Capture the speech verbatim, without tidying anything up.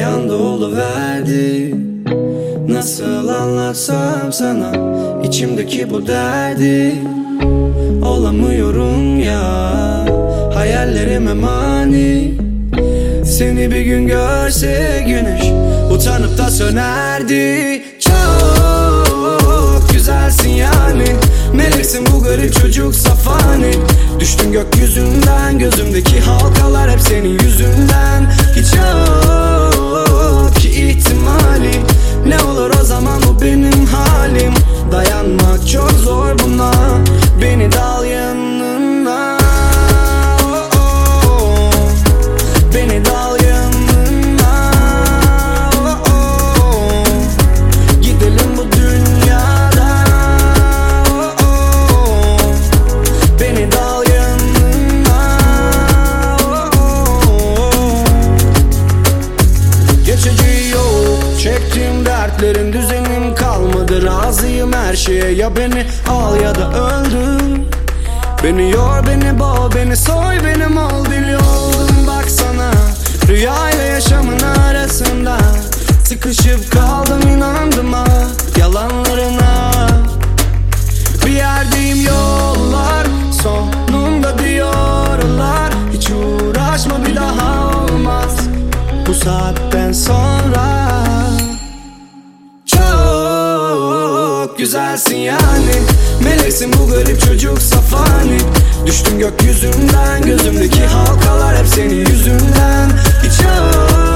bir anda oluverdi. Nasıl anlatsam sana içimdeki bu derdi? Olamıyorum ya, hayallerime mani. Seni bir gün görse güneş utanıp da sönerdi. Çok güzelsin yani, meleksin bu garip çocuk safani. Düştün gökyüzünden, gözümdeki halkalar hep senin yüzünden. Hiç yok ki ihtimali, ne olur o zaman bu benim halim. Dayanmak çok zor buna, beni de al yanına. Oh, oh, oh. Beni de al yanına. Oh, oh. Gidelim bu dünyadan. Oh, oh. Beni de al yanına. Oh, oh. Geçici yok, çektiğim dertlerin düzenim kalmadı. Razıyım her şeye, ya beni al ya da öldür. Beni yor, beni boğ, beni soy, benim ol. Deli oldum baksana, rüyayla yaşamın arasında. Sıkışıp kaldım, inandım ha yalanlarına. Bir yerdeyim, yollar sonunda diyorlar. Hiç uğraşma, bir daha olmaz bu saatten sonra. Çok güzelsin yani, meleksin bu garip çocuk safani. Düştün gökyüzünden, gözümdeki halkalar hep senin yüzünden. Hiç yok